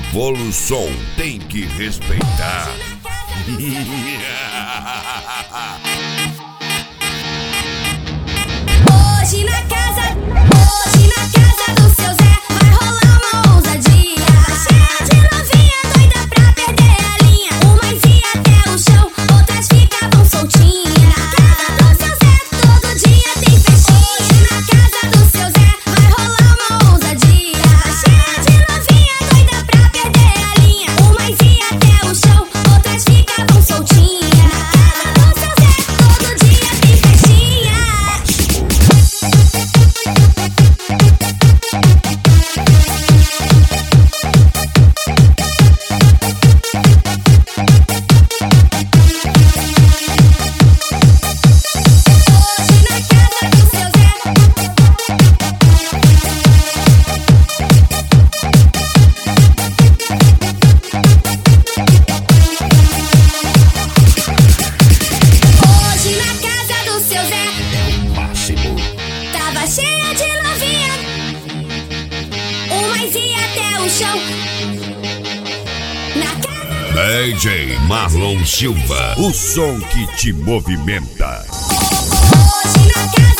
Voluson tem que respeitar. Hoje na casa do seu Zé vai rolar uma ousadia. Cheia de novinha doida pra perder a linha. Umas ia até o chão, outras ficavam soltinhas. Na casa do seu Zé todo dia tem festinha. Hoje na casa do seu Zé vai rolar uma ousadia. Cheia de novinha doida pra perder a linha. Umas ia até o chão, outras ficavam soltinhas. Na casa do seu Zé todo dia tem festinha. Hoje na casa do seu Zé Máximo. tava cheia de novinha. Umas ia até o chão. Na casa DJ Marlon Silva, o som que te movimenta. hoje na casa